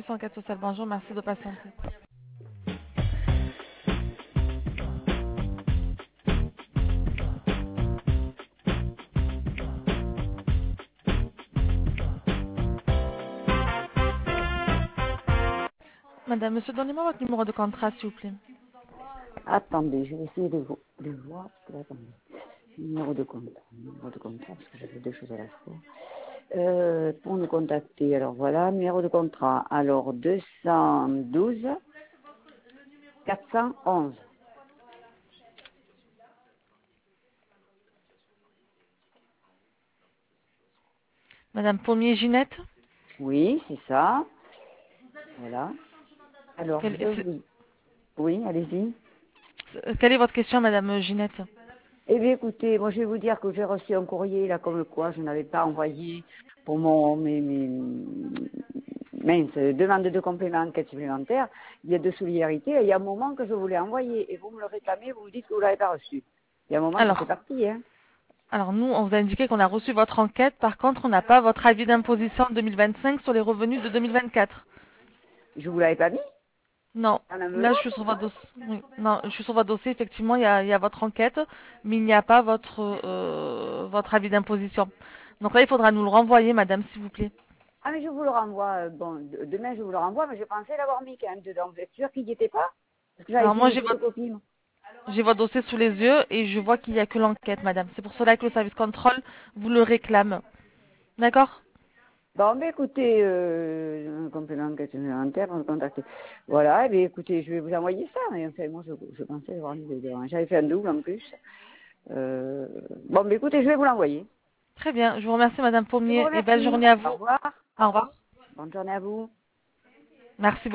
service enquête sociale. Bonjour, merci de patienter. Madame, monsieur, donnez-moi votre numéro de contrat, s'il vous plaît. Attendez, je vais essayer de voir. Parce que, attendez. Numéro de contrat, parce que j'avais deux choses à la fois. Pour nous contacter, alors voilà, numéro de contrat. Alors 212 411. Madame Pommier-Ginette. Oui, c'est ça. Voilà. Alors Quelle, je vous... Oui, allez-y. quelle est votre question, Madame Ginette? Eh bien, écoutez, moi, je vais vous dire que j'ai reçu un courrier, là, comme quoi je n'avais pas envoyé pour mince, demande de complément enquête supplémentaire. Il y a de solidarité. Et il y a un moment que je voulais envoyer et vous me le réclamez, vous me dites que vous ne l'avez pas reçu. Il y a un moment que c'est Alors, parti, hein. nous, on vous a indiqué qu'on a reçu votre enquête. Par contre, on n'a pas votre avis d'imposition 2025 sur les revenus de 2024. Je vous l'avais pas mis Non. en Là, je enveloppe. suis sur votre dossier. Oui. Non, je suis sur votre dossier. Effectivement, il y a votre enquête, mais il n'y a pas votre avis d'imposition. Donc là, il faudra nous le renvoyer, madame, s'il vous plaît. Ah, mais je vous le renvoie. Bon, demain, je vous le renvoie, mais je pensais l'avoir mis quand même dedans. Vous êtes sûr qu'il n'y était pas? Parce que j'avais Alors fait moi, une photocopie, moi. j'ai votre dossier sous les yeux et je vois qu'il n'y a que l'enquête, madame. C'est pour cela que le service contrôle vous le réclame. D'accord? Bon, mais écoutez, un complément enquête supplémentaire, on va contacter. Voilà, eh bien, écoutez, je vais vous envoyer ça. Mais enfin, moi, je pensais avoir mis dedans. J'avais fait un double en plus. Bon, mais écoutez, je vais vous l'envoyer. Très bien. Je vous remercie, madame Je vous Pommier, et belle remercie. journée à Au vous. revoir. Au revoir. Bonne journée à vous. Merci beaucoup.